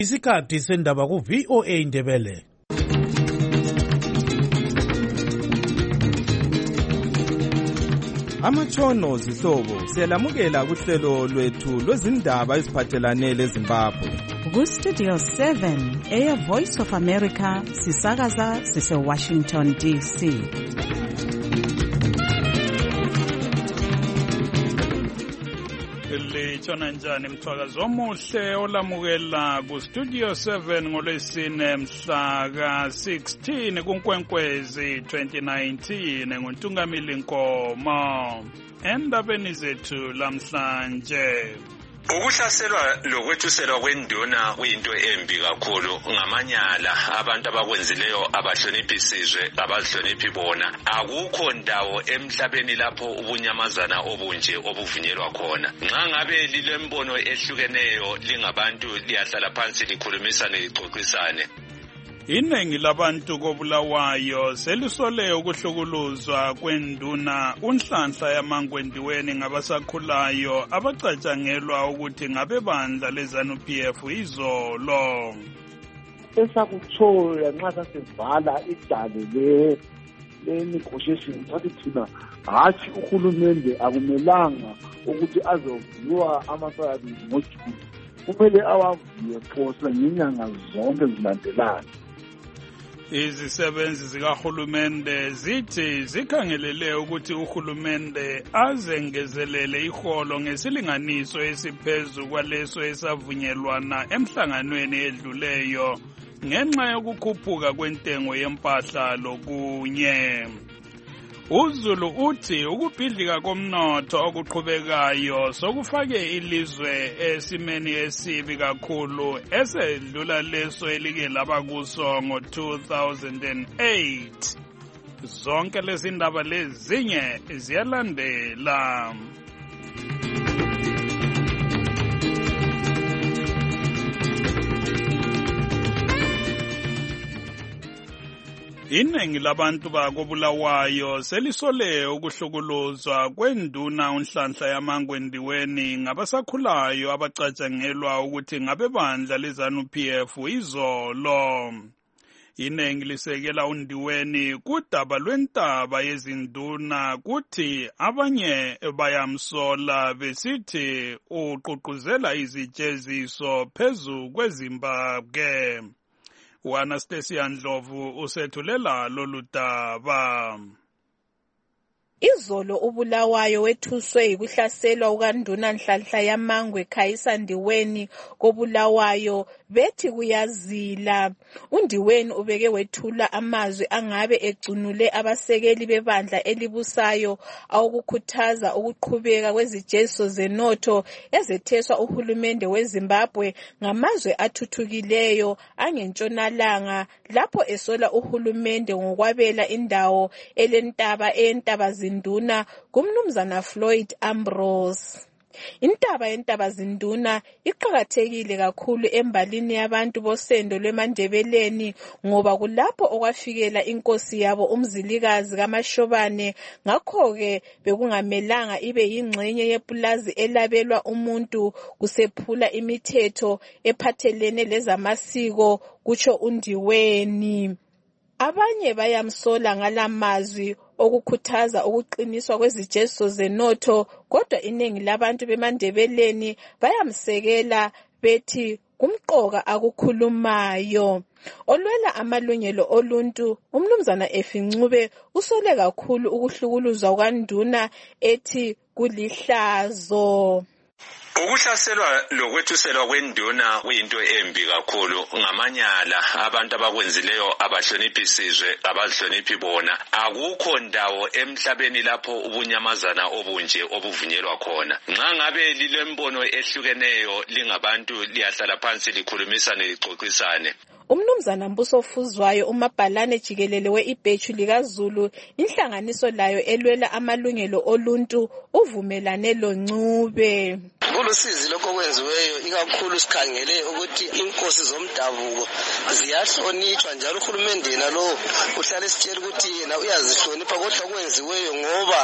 Isikhathi sendaba ku VOA Indebele. Amatshono zihlobo siyalamukela kuhlelo lwethu lwezindaba eziphathelane leZimbabwe. Ku Studio 7 Air Voice of America sisakaza sise Washington DC. Litshona njani mthwakazi omuhle olamukela ku Studio 7 ngolwesine mhla ka-16 kuNkwenkwezi 2019 nguNtungamili Nkomo. Endabeni zethu lamhlanje, ukuhlaselwa lokwethuselwa kwenduna kuyinto embi kakhulu ngamanyala abantu abakwenzileyo abahloniphi isizwe abazihloniphi bona. Akukho ndawo emhlabeni lapho ubunyamazana obunje obuvunyelwa khona. Nxa ngabe lilembono ehlukeneyo lingabantu liyahlala phansi likhulumisane lixoxisane. iningi labantu koBulawayo selisole ukuhlukuluzwa kwenduna uNhlanhla yaMangwendiweni ngabasakhulayo abacatshangelwa ukuthi ngabebandla leZANU-PF izolo. Esakuthola nxa sasivala idale le-negotiation sathi thina hatshi uhulumende akumelanga ukuthi azoviwa amasalari ngoJuni, kumele awaviwe phose ngenyanga zonke zilandelana. Izisebenzi zikahulumende zithi zikhangelele ukuthi uhulumende azengezelele iholo ngesilinganiso esiphezu kwaleso esavunyelwana emhlanganweni edluleyo ngenxa yokukhuphuka kwentengo yempahla lokunye. uZulu uthi ukubhidlika komnotho okuqhubekayo sokufake ilizwe esimeni esibi kakhulu esedlula leso elike laba kuso ngo-2008. Zonke lezi ndaba lezinye ziyalandela. Iningi labantu bakoBulawayo selisole ukuhlukuluzwa kwenduna uNhlanhla yaMangwendiweni ngabasakhulayo abacatshangelwa ukuthi ngabebandla leZANU-PF izolo. Iningi lisekela uNdiweni kudaba lwentaba yezinduna kuthi abanye bayamsola besithi uququzela izijeziso phezu kweZimbabwe. Anastasia Ndlovu usethulela lolu daba. Izolo uBulawayo wethuswe yikuhlaselwa kukaNduna Nhlanhla yaMangwe Khayisa Ndiweni koBulawayo bethi kuyazila. uNdiweni ubeke wethula amazwi angabe egcunule abasekeli bebandla elibusayo awukukhuthaza ukuqhubeka kwezijeziso zenotho ezetheswa uhulumende weZimbabwe ngamazwe athuthukileyo angentshonalanga lapho esola uhulumende ngokwabela indawo entaba zinduna kumnumzana Floyd Ambrose. Intaba yentaba zinduna iqhakathekile kakhulu embalini yabantu bosendo lweMandebeleni ngoba kulapho okwafikela inkosi yabo umzilikazi kaMashobane. Ngakho-ke bekungamelanga ibe yingxenye yepulazi elabelwa umuntu kusephula imithetho ephathelene lezamasiko, kutsho uNdiweni. Abanye bayamsola ngalamazwi okukhuthaza ukuqiniswa kwezijeziso zenotho, kodwa iningi labantu beMandebeleni bayamsekela bethi kumqoka akukhulumayo. Olwela amalungelo oluntu umnumzana Efincube usole kakhulu ukuhlukuluzwa kukaNduna ethi kulihlazo. Ukuhlaselwa lokwethuselwa kwenduna kuyinto embi kakhulu ngamanyala abantu abakwenzileyo abahloniphi isizwe abazihloniphi bona. Akukho ndawo emhlabeni lapho ubunyamazana obunje obuvunyelwa khona. Nxa ngabe lilembono ehlukeneyo lingabantu liyahlala phansi likhulumisane lixoxisane. Umnumzana Mbuso Fuzwayo umabhalane jikelele we-ibhethu likaZulu inhlanganiso layo elwela amalungelo oluntu uvumelane loNcube. lukhulu usizi lokho okwenziweyo, ikakhulu sikhangele ukuthi inkosi zomdabuko ziyahlonitshwa, njalo uhulumende yena lo uhlala esitshela ukuthi yena uyazihlonipha kodwa okwenziweyo, ngoba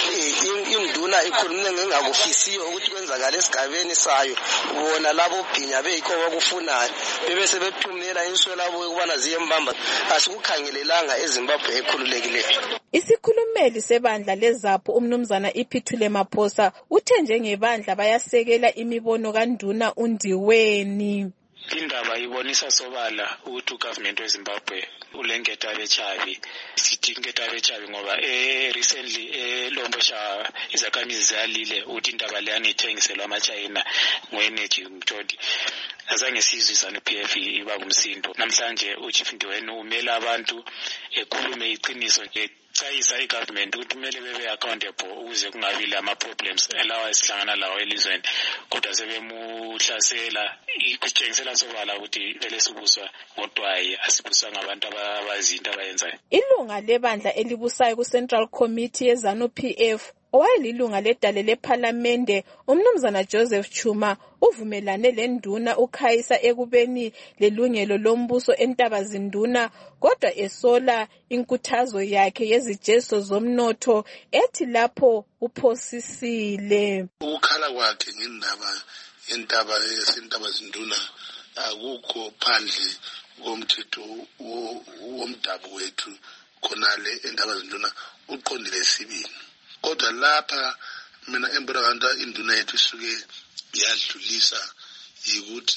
induna ikhulume ngengakufisiyo ukuthi kwenzakala esigabeni sayo, bona labo bhinya beyikho bakufunayo bebese bethumela inswelabuye ukubana ziyembamba. Asikukhangelelanga eZimbabwe ekhululekileyo. Isikhulumeli sebandla leZAPHU umnumzana Iphithule Maphosa uthe njengebandla bayasekela imibono kaNduna uNdiweni. Indaba ibonisa sobala ukuthi ugovernment weZimbabwe ulenketha bechabi, sithi inketha bechabi ngoba recently Lombosha izakhamizi zalile ukuthi indaba le anithengiselwa amaChina ngo-energy umtodi. Azange sizwe PF iba ngumsindo. Namhlanje uChief Ndiweni umela abantu ekhulume iqiniso chayisa igovernment ukuthi kumele bebe accountable ukuze kungabi lama problems elawa esihlangana lawo elizweni, kodwa sebemuhlasela ikutshengisela sobala ukuthi vele sibuswa ngodwayi, asibuswa ngabantu abazinto abayenzayo. Ilunga lebandla elibusayo ku-Central Committee yeZANU PF owayelilunga ledale lephalamende umnumzana Joseph Chuma uvumelane lenduna ukhayisa ekubeni lelungelo lombuso eNtabazinduna, kodwa esola inkuthazo yakhe yezijeso zomnotho ethi lapho uphosisile. Ukukhala kwakhe ngendaba yentaba yaseNtabazinduna akukho phandle komthetho womdabu wethu khonale eNtabazinduna uqondile sibini. Kodwa lapha mina embona induna yethu isuke yadlulisa ukuthi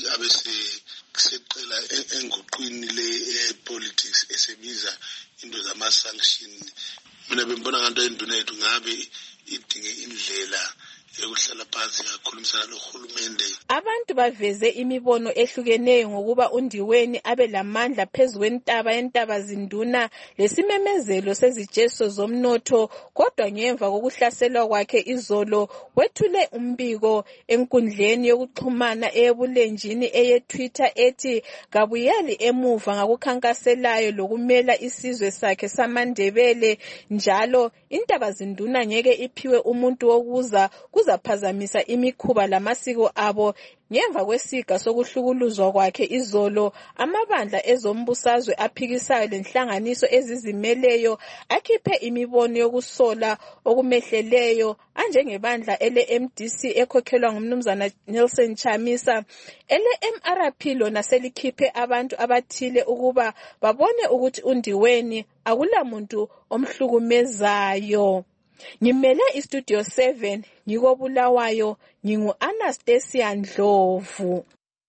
abeseqela enguqwini le-politics esebiza into zama-sanction. Mina bembona induna yethu ngabe idinge indlela yokuhlala phansi yakhulumisana nohulumende. Abantu baveze imibono ehlukeneyo ngokuba uNdiweni abe lamandla phezu kwentaba yeNtabazinduna lesimemezelo sezijeso zomnotho, kodwa ngemva kokuhlaselwa kwakhe izolo wethule umbiko enkundleni yokuxhumana eyebulenjini eyeTwitter ethi kabuyeli emuva ngakukhankaselayo lokumela isizwe sakhe samaNdebele, njalo iNtabazinduna ngeke iphiwe umuntu wokuza kuzaphazamisa imikhuba lamasiko abo. Ngemva kwesiga sokuhlukuluzwa kwakhe izolo, amabandla ezombusazwe aphikisayo lenhlanganiso ezizimeleyo akhiphe imibono yokusola okumehleleyo, anjengebandla ele-MDC ekhokhelwa ngumnumzana Nelson Chamisa. Ele-MRP lona selikhiphe abantu abathile ukuba babone ukuthi uNdiweni akulamuntu omhlukumezayo. Ngimele iStudio 7 ngikobulawayo, ngingu-Anastasia Ndlovu.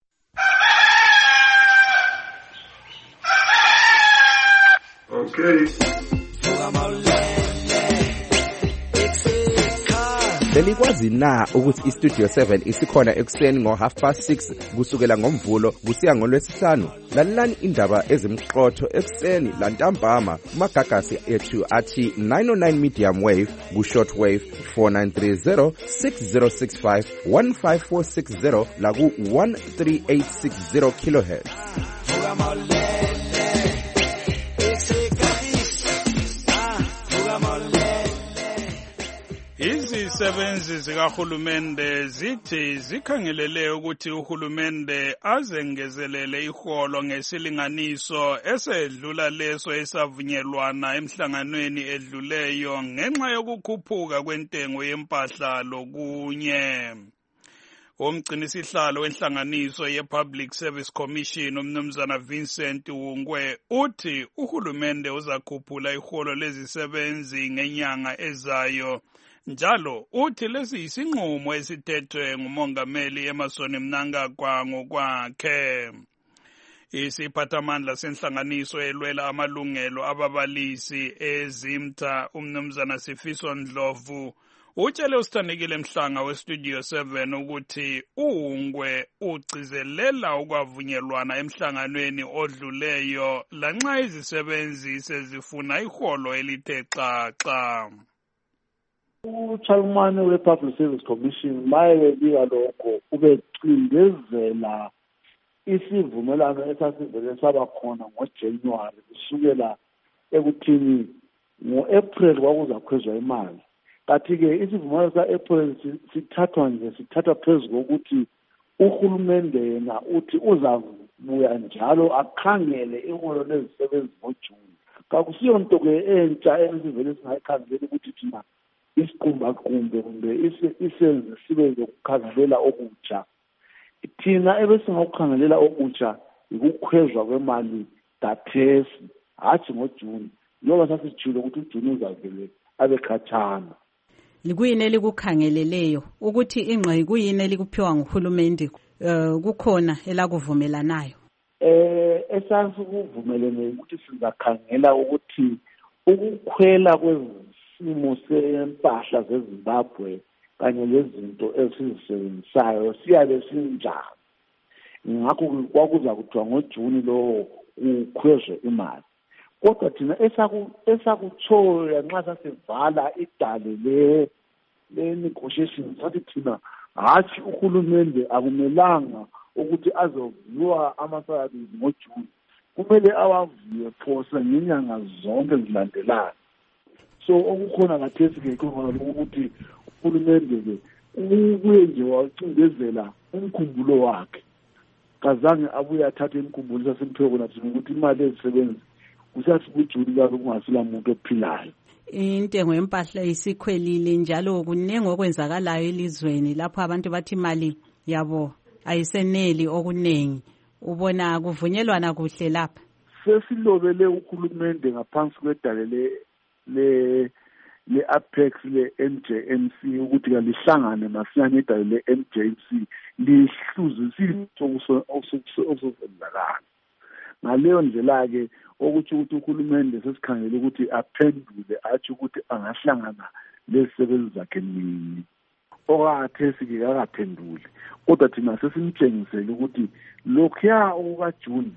Okay. Belikwazi na ukuthi iStudio 7 isikhona ekuseni ngo6:30 kusukela ngoMvulo kusiya ngoLwesihlanu? Lalelani indaba ezimqotho ekuseni lantambama kumagagasi ethu athi 909 medium wave ku-short wave 4930 6065 15460 la ku-13860 kilohertz. Izisebenzi zikahulumende zithi zikhangelele ukuthi uhulumende azengezelele iholo ngesilinganiso esedlula leso esavunyelwana emhlanganweni edluleyo ngenxa yokukhuphuka kwentengo yempahla lokunye. Umgcinisihlalo wenhlanganiso ye-Public Service Commission umnumzana Vincent Wungwe uthi uhulumende uzakhuphula iholo lezisebenzi ngenyanga ezayo. Njalo uthi lesi isinqumo esithethwe ngumongameli Emmerson Mnangagwa ngokwakhe. Isiphathamandla senhlanganiso elwela amalungelo ababalisi eZimta umnumzana Sifiso Ndlovu utshele usithandekile Mhlanga weStudio 7 ukuthi uNgwe ugcizelela ukwavunyelwana emhlanganweni odluleyo lanxa izisebenzi sezifuna iholo elithe xaxa. uChalmane we-Public Service Commission mayebika lokho ubecindezela isivumelano esasivele saba khona ngoJanuary kusukela ekuthini ngo-April kwakuzakhwezwa imali Kathi-ke isivumelwano sa-April sithathwa phezu kokuthi uhulumende yena uthi uzabuya njalo akhangele iholo lezisebenzi ngoJuni. Kakusiyo nto-ke entsha esivele singayikhangeli ukuthi thina isiqumbaqumbe kumbe isenze sibe zokukhangelela okutsha. Thina ebesingakukhangelela okutsha ukukhwezwa kwemali dathesi hathi ngoJuni njengoba sasijule ukuthi uJuni uzavele abe khatshana. Likuyini elikukhangeleleyo ukuthi ingqe kuyini elikuphiwa nguhulumende kukhona elakuvumelanayo? Esasikuvumelene ukuthi sizakhangela ukuthi ukukhwela kwesimo sempahla zeZimbabwe kanye lezinto esizisebenzisayo siyabe sinjani. Ngakho kwakuza kuthiwa ngoJuni lo kukhwezwe imali. Kodwa thina esakuthola nxa sasivala idale le-negotiation sathi thina hathi uhulumende akumelanga ukuthi azoviwa amasalaries ngoJuni. Kumele awaviwe phose ngenyanga zonke zilandelana. So okukhona kathesi-ke khona ukuthi uhulumende-ke ubuye nje wacindezela umkhumbulo wakhe. Kazange abuye athathe imkhumbulo sasimpheko khona thina ukuthi imali ezisebenzi kusathi kuJuni lapho kungasila muntu ophilayo. Intengo yempahla isikhwelile njalo kunengi okwenzakalayo elizweni lapho abantu bathi imali yabo ayiseneli okunengi. Ubona kuvunyelwana kuhle lapha? Sesilobele uhulumende ngaphansi kwedale le-Apex le-NJMC ukuthi kalihlangane masinyane idale le-NJMC lihluzisise okusenzakala. Ngaleyo ndlela-ke okuthi uhulumende sesikhangele ukuthi aphendule athi ukuthi angahlangana lezisebenzi zakhe nini. Okakhathesi-ke kakaphenduli. Kodwa thina sesimtshengisele ukuthi lokhuya okukaJuni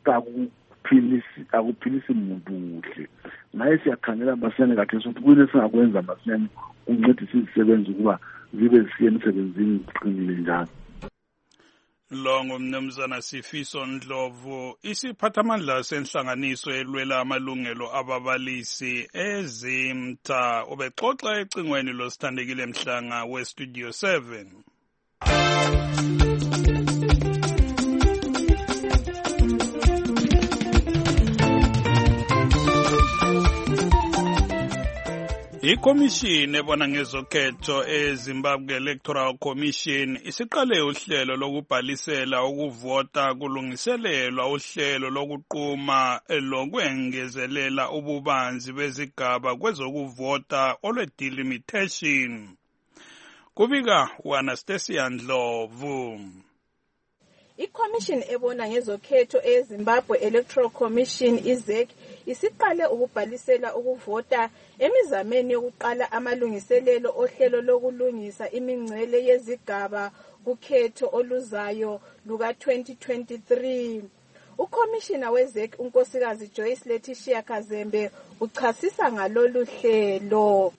akuphilisi muntu kuhle. Naye siyakhangela masinyane kathesi ukuthi kuyini esingakwenza masinyane kuncedisa izisebenzi ukuba zibe zisiye emsebenzini ziqinile njalo. Lo ngumnumzana Sifiso Ndlovu, isiphathamandla senhlanganiso elwela amalungelo ababalisi eZimta, ubexoxa ecingweni losithandekile Mhlanga weStudio 7. Ikomishini ebona ngezokhetho eZimbabwe Electoral Commission isiqale uhlelo lokubhalisela ukuvota kulungiselelwa uhlelo lokuquma lokwengezelela ububanzi bezigaba kwezokuvota olwe-delimitation. Kubika uAnastasia Ndlovu. Ikomishini ebona ngezokhetho eZimbabwe Electoral Commission IZEC isiqale ukubhalisela ukuvota emizameni yokuqala amalungiselelo ohlelo lokulungisa imingcele yezigaba kukhetho oluzayo luka-2023. Ukomishina weZEC unkosikazi Joyce Letitia Kazembe uchasisa ngalolu hlelo.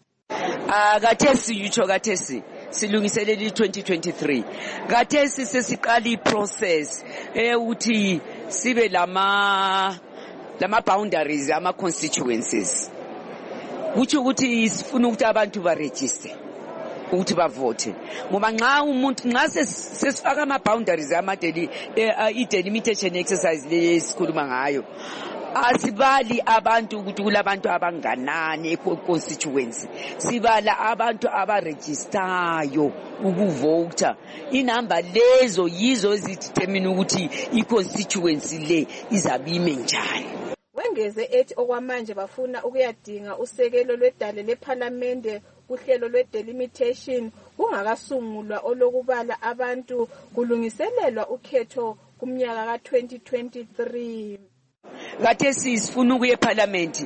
Kathesi yutsho kathesi silungiselela 2023. Kathesi sesiqala iprocess ukuthi sibe lama boundaries ama constituencies. Kuthi ukuthi sifuna ukuthi abantu ba register ukuthi bavote. Ngoba nxa sesifaka ama boundaries delimitation exercise lesikhuluma ngayo. Asibali abantu ukuthi kulabantu abanganani constituency. Sibala abantu abaregistayo ukuvota. Inamba lezo yizo ezidetermine ukuthi iconstituency le izabime njani. Wengeze ethi okwamanje bafuna ukuyadinga usekelo lwedale leParliament kuhlelo lwe-delimitation kungakasungulwa olokubala abantu kulungiselelwa ukhetho kumnyaka ka-2023. Kathesi sifuna ukuye eParliament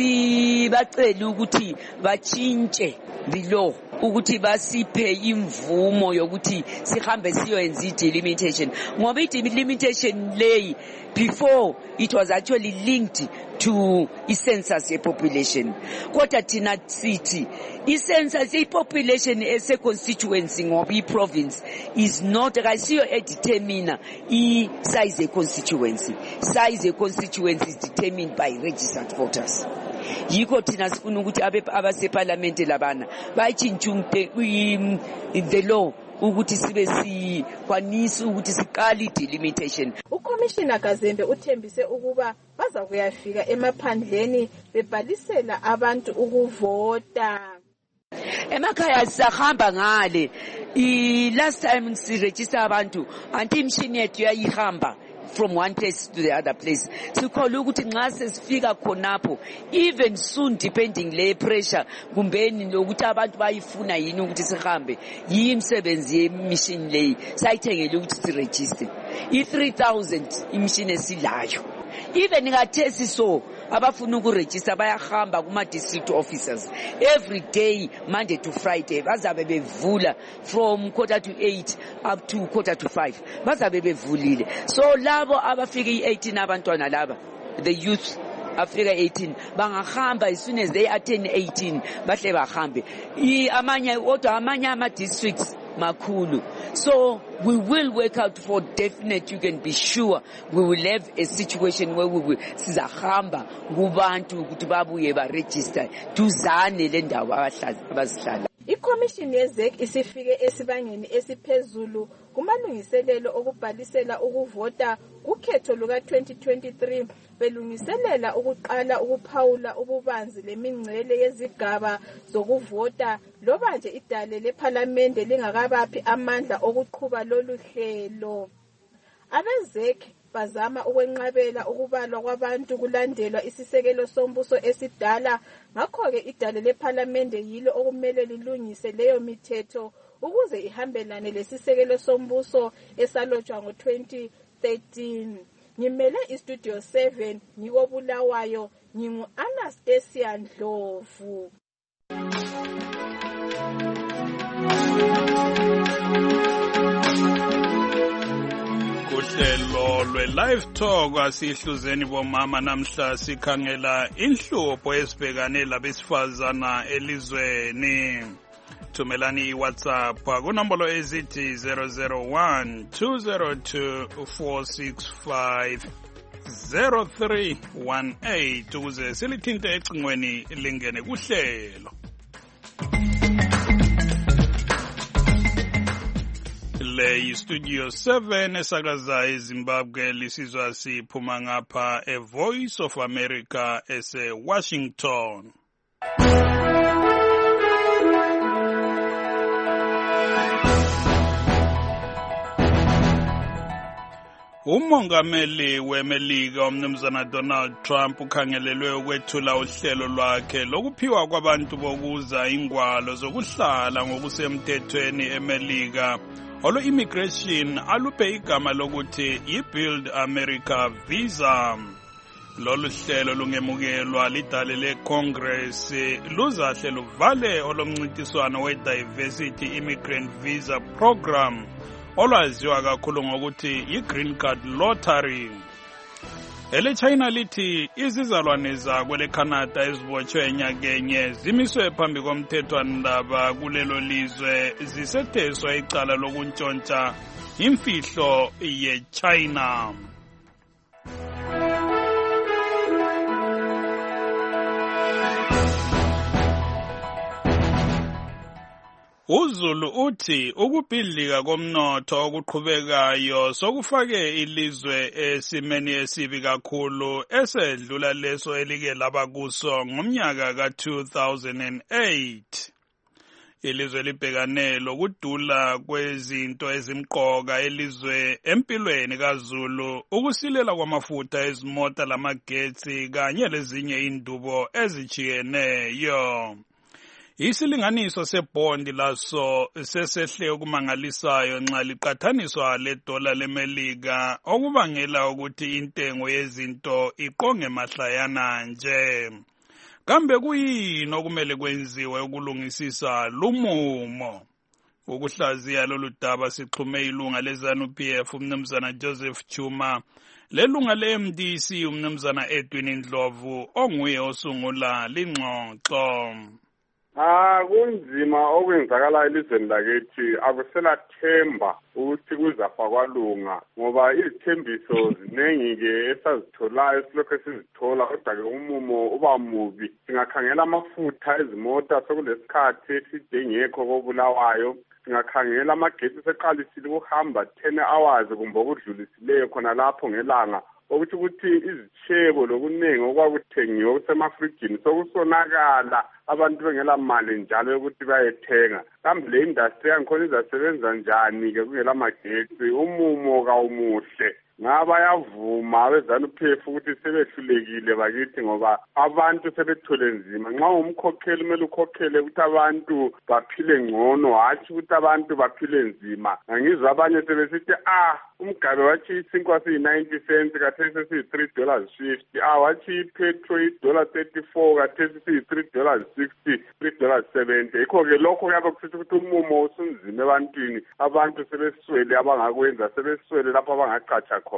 sibacela ukuthi batshintshe the law ukuthi basiphe imvumo yokuthi sihambe siyoyenza i-delimitation ngoba i-delimitation lay before it was actually linked to i-census ye-population. Kodwa thina sithi i-census ye-population ese-constituency ngoba i-province is not kasiyo edetermina i-size ye-constituency. Size ye-constituency is determined by registered voters. yikho thina sifuna ukuthi abaseparlament labana bayitshintshe the law ukuthi sibe sikwanisa ukuthi siqale delimitation. uCommissioner Kazembe uthembise ukuba baza kuyafika emaphandleni bebhalisela abantu ukuvota. Emakhaya sahamba ngale last time siregister abantu anti imshini yethu yayihamba from one place to the other place. Sikholwa ukuthi nxa sesifika khonapho even soon depending le pressure kumbeni lokuthi abantu bayifuna yini ukuthi sihambe yimsebenzi yemishini leyi sayithengele ukuthi siregister i3000 imishini esilayo. Even ngathesi so abafuna ukuregister bayahamba kuma district officers every day Monday to Friday bazabe bevula from 4:45 up to 4:45 bazabe bevulile. So labo abafika i18 abantwana laba the youth afika 18 bangahamba as soon as they attain 18 bahle bahambe amanye ama districts makhulu. So we will work out for definite, you can be sure we will have a situation where we will sizahamba kubantu ukuthi babuye ba register duzane le ndawo abazihlala. iCommission yeZEC isifike esibangeni esiphezulu kumalungiselelo okubhalisela ukuvota kukhetho luka 2023 belungiselela ukuqala ukuphawula ububanzi lemingcele yezigaba zokuvota loba nje idale leParliament lingakabaphi amandla okuqhuba lolu hlelo. AbeZEC bazama ukwenqabela ukubalwa kwabantu kulandelwa isisekelo sombuso esidala. Ngakho-ke idale leParliament yilo okumele lilungise leyo mithetho ukuze ihambelane lesisekelo sombuso esalotshwa ngo-2013. Ngimele iStudio 7 ngikobulawayo ngingu-Anastasia Ndlovu. Kuhlelo lwe-Live Talk asihluzeni bomama namhla sikhangela inhlupho esibhekane labesifazana elizweni. Thumelani iWhatsApp kunombolo ezithi 001-202-465-0318 ukuze silithinte ecingweni lingene kuhlelo. Le Studio 7 esakaza eZimbabwe lisizwa siphuma ngapha eVoice of America ese-Washington. Umongameli weMelika umnumzana Donald Trump ukhangelelwe ukwethula uhlelo lwakhe lokuphiwa kwabantu bokuza ingwalo zokuhlala ngokusemthethweni eMelika olo-immigration aluphe igama lokuthi i-Build America Visa. Lolu hlelo lungemukelwa lidale le-Congress luzahle luvale olomncintiswano we-Diversity Immigrant Visa Program olwaziwa kakhulu ngokuthi i-Green Card Lottery. Ele-China lithi izizalwane zakwe le-Canada ezibotshwe enyakenye zimiswe phambi komthethwandaba kulelo lizwe zisetheswa icala lokuntshontsha imfihlo ye-China. uZulu uthi ukubhidlika komnotho okuqhubekayo sokufake ilizwe esimeni esibi kakhulu esedlula leso elike laba kuso ngomnyaka ka-2008. Ilizwe libhekane lokudula kwezinto ezimqoka elizwe empilweni kaZulu, ukusilela kwamafutha ezimota lamagetsi kanye lezinye indubo ezijiyeneyo. Isilinganiso sebhondi laso sesehle okumangalisayo nxa liqathaniswa ledola leMelika, okubangela ukuthi intengo yezinto iqonge mahlayana nje. Kambe kuyini okumele kwenziwe ukulungisisa lumumo? Ukuhlaziya lolu daba sixhume ilunga leZANU-PF umnumzana Joseph Chuma, lelunga le-MDC umnumzana Edwin Ndlovu onguye osungula lingxoxo. Kunzima okwenzakala elizweni lakithi, akuselathemba ukuthi kuzafa kwalunga ngoba izithembiso ziningi-ke esazitholayo silokhu sizithola, kodwa-ke umumo uba mubi. Singakhangela amafutha ezimota sekulesikhathi eside engekho kobulawayo, singakhangela amagesi seqalisile ukuhamba 10 hours kumbe okudlulisileyo khona lapho ngelanga, ukuthi izitshebo lokuningi okwakuthengiwe okusemafrijini sokusonakala, abantu bengela mali njalo yokuthi bayethenga. Kambe le industry yangikhona izasebenza njani-ke kungela magetsi? Umumo kawumuhle. Ngaba yavuma abezanuphefu ukuthi sebehlulekile bakithi ngoba abantu sebethole nzima. Nxa umkhokheli kumele ukhokhele ukuthi abantu baphile ngcono, hatshi ukuthi abantu baphile nzima. Ngizwa abanye sebesithi umgabe wathi isinkwa siyi-90 cents kathesi siyi-$3.50. Wathi ipetrol $34 kathesi siyi-$3.60, $3.70. Yikho-ke lokho kuyabe kusho ukuthi umumo usunzima ebantwini. Abantu sebeswele abangakwenza, sebeswele lapho abangaqatsha khona.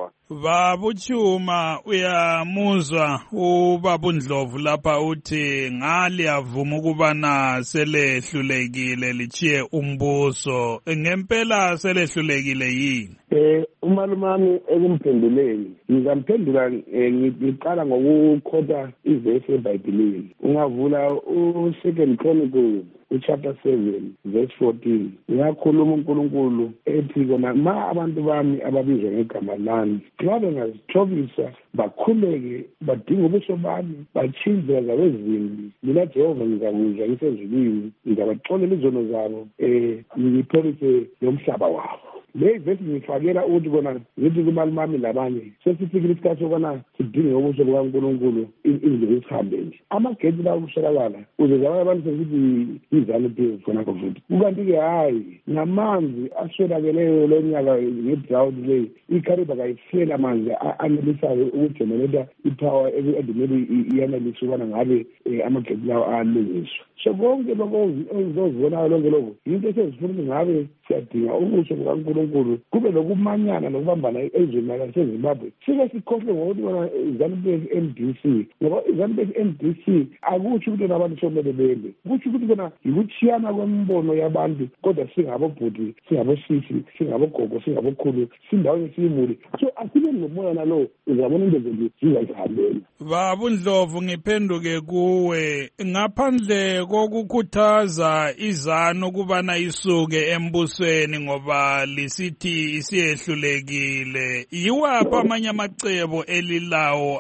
Babuchuma uyamuzwa ubaba uNdlovu lapha uthi ngaliyavuma ukubana selehlulekile lichiye umbuso. Ngempela selehlulekile yini? Umalumami ekumphenduleni ngizamphendula ngiqala ngokukhotha ivesi eBhayibhelini. Ungavula u2 Chronicles chapter 7 verse 14. Uyakhuluma uNkulunkulu ethi kona ma abantu bami ababizwa ngegama lami nxa bengazithobisa bakhuleke badinga ubuso bami batshinze zabe zimbi, mina Jehova ngizakuzwa ngisezulwini, ngizabaxolela izono zabo ngiphelise lomhlaba wabo. Le vesi ngifakela ukuthi kona ngithi kumalumami labanye sesifikile isikhathi sokubana sidinge ubuso bukaNkulunkulu indlela esihambe nje. Amagethi lawo kuswelakala uze zabanye abantu sesithi izanu phezu khonapho futhi. Kukanti-ke hayi namanzi aswelakeleyo lo nyaka nge-drought leyi iCaribe kayisela amanzi anelisayo ukujenereta ipower edimele iyanelisa ukubana ngabe amagethi lawo alungiswa. So konke lokho ozibonayo lonke lokho yinto esezifuna ukuthi ngabe siyadinga ubuso bukaNkulunkulu kube lokumanyana nokubambana ezweni laseZimbabwe. Sike sikhohle ngokuthi bona iZANU-PF MDC ngoba iZANU-PF MDC akutsho ukuthi abantu somele bende, kutsho ukuthi bona yikuchiyana kwembono yabantu, kodwa singabobhuti, singabosisi, singabogogo, singabokhulu, sindawonye siyimuli. So asibe ngomoya nalo uzabona into ezinto zizazihambela. Baba uNdlovu ngiphenduke kuwe, ngaphandle kokukhuthaza iZANU ukubana isuke embusweni ngoba lisithi isiyehlulekile, yiwaphi amanye amacebo elilawo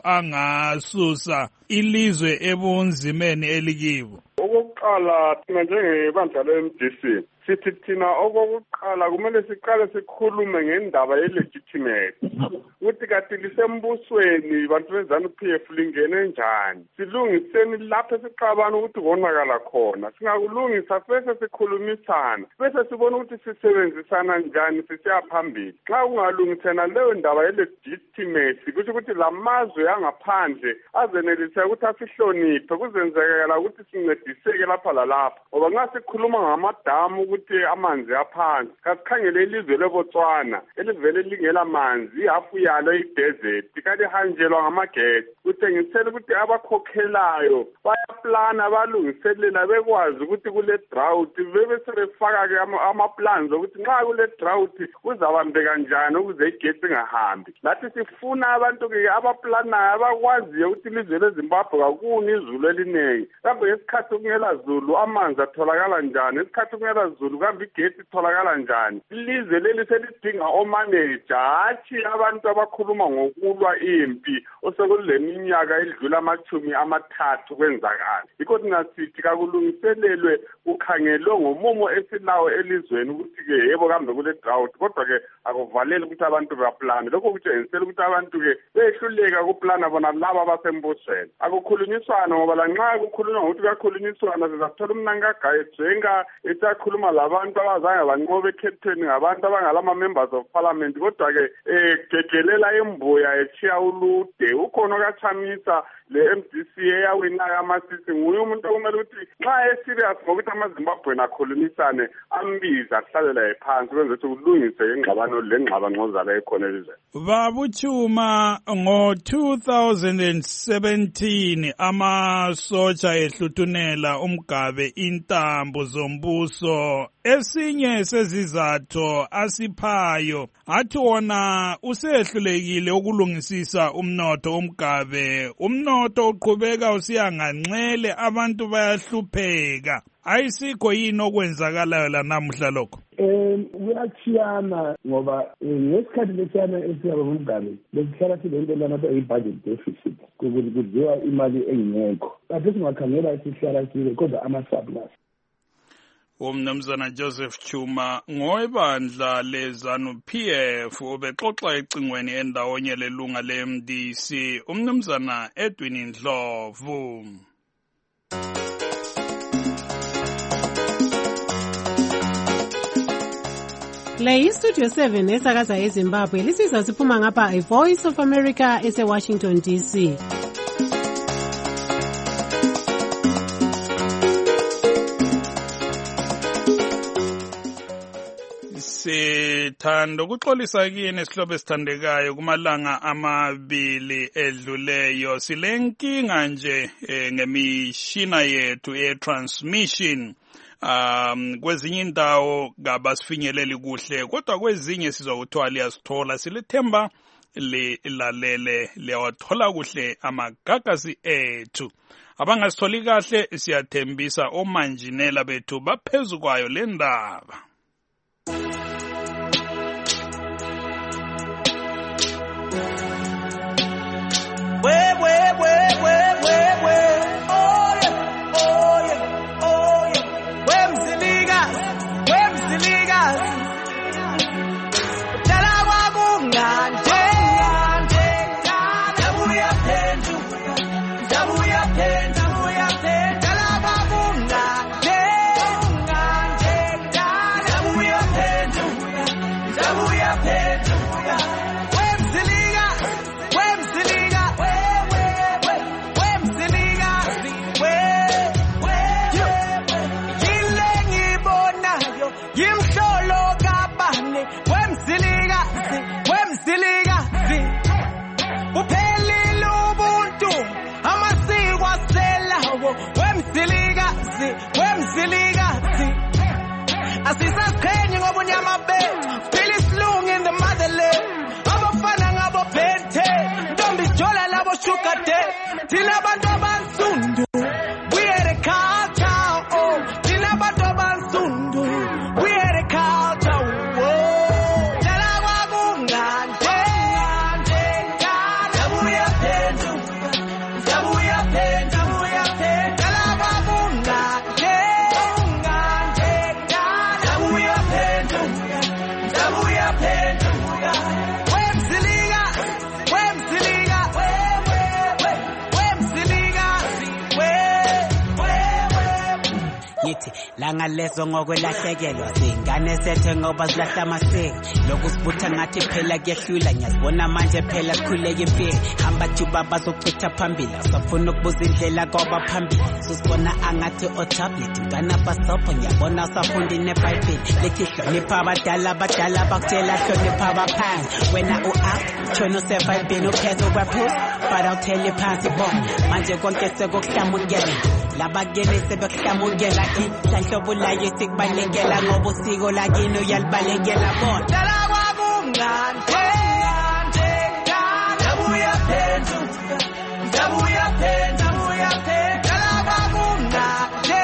angasusa ilizwe ebunzimeni elikibo? Okokuqala thina njengebandla le-MDC sithi thina okokuqala kumele siqale sikhulume ngendaba ye-legitimacy ukuthi kanti lisembusweni bantu beZANU-PF lingene njani, silungiseni lapho siqabana ukuthi konakala khona. Singakulungisa bese sikhulumisana, bese sibona ukuthi sisebenzisana njani sisiya phambili. Xa kungalungisena leyo ndaba ye-legitimacy kusho ukuthi lamazwe angaphandle azenelise ukuthi asihloniphe, kuzenzekela ukuthi sincediseke lapha lalapha. Ngoba nxa sikhuluma ngamadamu ukuthi amanzi aphansi, kasikhangele ilizwe leBotswana elivele lingela manzi, ihafu yalo idesert, kanti hanjelwa ngamagesi. Kuthengisela ukuthi abakhokhelayo bayaplana, balungiselela, bekwazi ukuthi kule drought bebe sebefaka-ke amaplans ukuthi nxa kule drought kuzabambeka njani ukuze igesi ingahambi. Lathi sifuna abantu-ke abaplanayo abakwaziyo ukuthi ilizwe leZimbabwe kakuni izulu eliningi, kambe ngesikhathi kungela zulu amanzi atholakala njani, ngesikhathi kungela zulu kambe igesi itholakala njani. Ilizwe leli selidinga omaneja, hatshi abantu abakhuluma ngokulwa impi osekule minyaka edlula 30 kwenzakala. Yikho thingasithi kakulungiselelwe kukhangelwe ngomumo esilawo elizweni ukuthi-ke yebo kambe kule drought, kodwa-ke akuvaleli ukuthi abantu baplane. Lokho kutshengisela ukuthi abantu-ke behluleka kuplana bona laba abasembusweni. Akukhulunyiswana ngoba lanxa kukhulunywa ngokuthi kuyakhulunyiswana sizathola umnankagaye jenga esakhuluma labantu abazange banqobe ekhethweni ngabantu abangalama-members of parliament, kodwa-ke gegelela embuya echiya ulude. Ukhona okaChamisa le MDC eyawinayo amasisi, nguye umuntu okumele ukuthi nxa eserious ngokuthi amaZimbabwe akhulumisane ambiza kuhlalela phansi kwenze ukuthi kulungise ingxabano lengxabangxoza la ekhona elizweni. Babu Chuma, ngo-2017 amasotsha ehluthunela umgabe intambo zombuso. Esinye sezizathu asiphayo athi wona usehlulekile ukulungisisa umnotho umgabe. Umnotho uqhubeka usiyanganxele, abantu bayahlupheka. Ayisikho yini okwenzakalayo la namuhla lokho? Kuyachiyana ngoba ngesikhathi lesiyana esiyaba ngumgabe besihlala silento lana i-budget deficit, kudliwa imali engekho. Kade singakhangela sihlala sibe kodwa ama-surplus. Umnumzana Joseph Chuma ngowebandla leZANU-PF ubexoxa ecingweni endawonye lelunga le-MDC umnumzana Edwin Ndlovu. Le iStudio 7 esakaza eZimbabwe lisizwa siphuma ngapha iVoice of America ese-Washington DC. Sithanda ukuxolisa kini isihlobo esithandekayo kumalanga amabili edluleyo. Silenkinga nje ngemishina yethu e-transmission. Kwezinye indawo kabasifinyeleli kuhle, kodwa kwezinye sizwa kuthiwa liyasithola. Silethemba lilalele liyawathola kuhle amagagasi ethu. Abangasitholi kahle siyathembisa omanjinela bethu baphezu kwayo le ndaba. Asisaqhenye ngobunyama bethu, phila isilungu in the motherland. Abafana ngabo phethe, ntombi jola labo sugar daddy. Thina abantu abansundu, we are the culture. Oh, thina abantu abansundu, we are the culture. Oh, tala kwakungande, dabuya phethu, dabuya phethu, dabuya phethu. Tala kwakungande. Ngithi langa lezo ngokwelahlekelwa singane sethe ngoba silahla amasiko lokusibutha ngathi phela kuyehlula ngiyazibona manje phela sikhuleke impilo hamba juba bazochitha phambili safuna ukubuza indlela kwaba phambili sisibona angathi otablet ngana pasopho ngiyabona safunda neBhayibheli lethi hlonipha abadala bakutshela hlonipha abaphansi wena uact tshona useBhayibheli uphethe kwaphose but I'll tell you phansi bona manje konke sekuhlamukela labakele sebekuhlamukela inhlanhlobo layo sikubalekela ngoba usiko lakini uyalibalekela bona tala kwakungande dabuya phethu dabuya phethu dabuya phethu tala kwakungande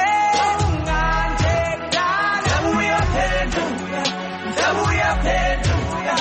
dabuya phethu dabuya phethu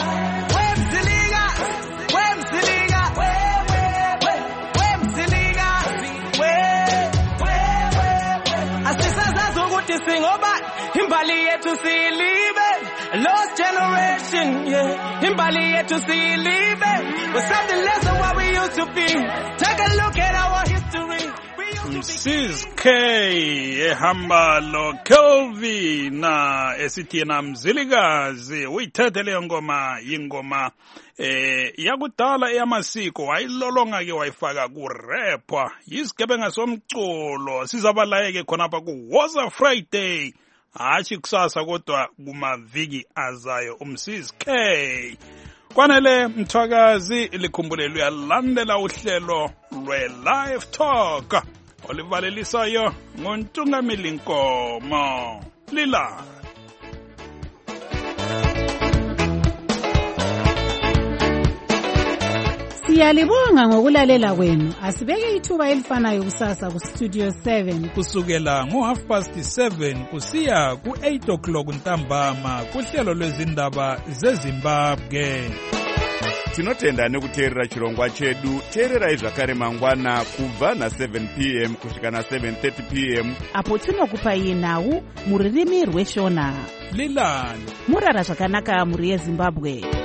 singoba imbali yethu silibe lost generation yeah imbali yethu silibe we're something less than what we used to be take a look at our history Mrs K ehamba lo Kelvin esithi yena Mzilikazi uyithethe leyo ngoma ingoma yakudala eyamasiko wayilolonga ke wayifaka ku rapper yisigebenga somculo sizabalayeke khonapha ku Woza Friday hathi kusasa kodwa kumaviki azayo Mrs K. Kwanele Mthwakazi likhumbulelo uyalandela uhlelo lwe-Live Talk olivalelisayo ngoNtungamili Nkomo lila. Siyalibonga ngokulalela kwenu. Asibeke ithuba elifanayo kusasa ku Studio 7 kusukela ngo7:30 kusiya ku8 o'clock ntambama kuhlelo lwezindaba zeZimbabwe. Tinotenda nekuteerera chirongwa chedu. Teererai zvakare mangwana kubva na7 p.m. kusvika na7:30 p.m. apo tinokupai nhau muririmi rweshona. Lilani murara zvakanaka muri yeZimbabwe.